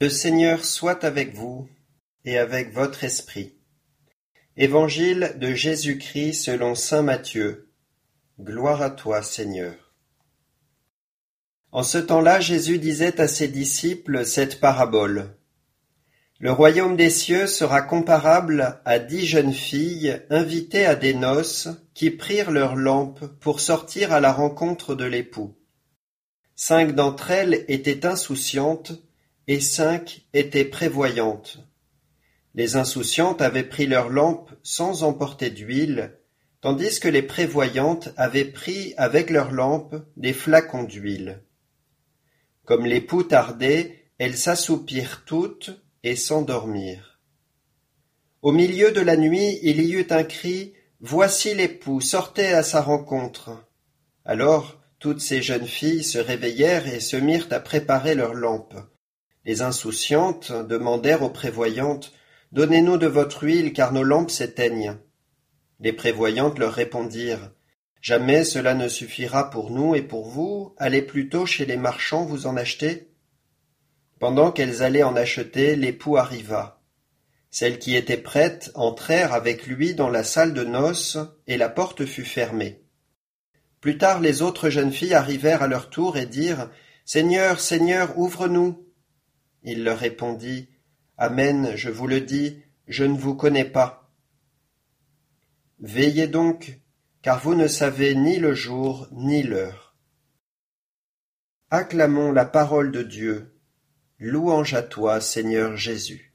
Le Seigneur soit avec vous et avec votre esprit. Évangile de Jésus-Christ selon saint Matthieu. Gloire à toi, Seigneur. En ce temps-là, Jésus disait à ses disciples cette parabole. Le royaume des cieux sera comparable à 10 jeunes filles invitées à des noces qui prirent leurs lampes pour sortir à la rencontre de l'époux. 5 d'entre elles étaient insouciantes et 5 étaient prévoyantes. Les insouciantes avaient pris leurs lampes sans emporter d'huile, tandis que les prévoyantes avaient pris avec leurs lampes des flacons d'huile. Comme l'époux tardait, elles s'assoupirent toutes et s'endormirent. Au milieu de la nuit, il y eut un cri « Voici l'époux, sortez à sa rencontre !» Alors toutes ces jeunes filles se réveillèrent et se mirent à préparer leurs lampes. Les insouciantes demandèrent aux prévoyantes « Donnez-nous de votre huile, car nos lampes s'éteignent. » Les prévoyantes leur répondirent « Jamais cela ne suffira pour nous et pour vous, allez plutôt chez les marchands vous en acheter. » Pendant qu'elles allaient en acheter, l'époux arriva. Celles qui étaient prêtes entrèrent avec lui dans la salle de noces, et la porte fut fermée. Plus tard, les autres jeunes filles arrivèrent à leur tour et dirent « Seigneur, Seigneur, ouvre-nous !» Il leur répondit « Amen, je vous le dis, je ne vous connais pas. Veillez donc, car vous ne savez ni le jour ni l'heure. » Acclamons la parole de Dieu. Louange à toi, Seigneur Jésus.